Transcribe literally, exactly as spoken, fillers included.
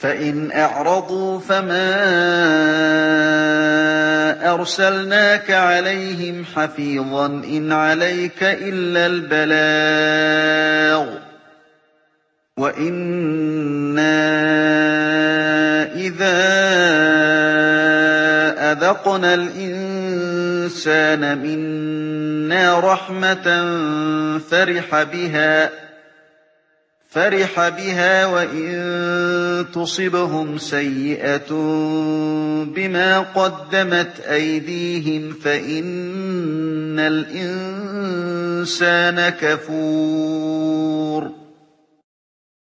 فَإِنْ أَعْرَضُوا فَمَا أَرْسَلْنَاكَ عَلَيْهِمْ حَفِيظًا ۖ إِنْ عَلَيْكَ إِلَّا الْبَلَاغُ ۗ وَإِنَّا إِذَا أَذَقْنَا الْإِنسَانَ مِنَّا رَحْمَةً فَرِحَ بِهَا وَإِن تُصِبْهُمْ سَيِّئَةٌ بِمَا قَدَّمَتْ أَيْدِيهِمْ فَإِنَّ الْإِنسَانَ كَفُورٌ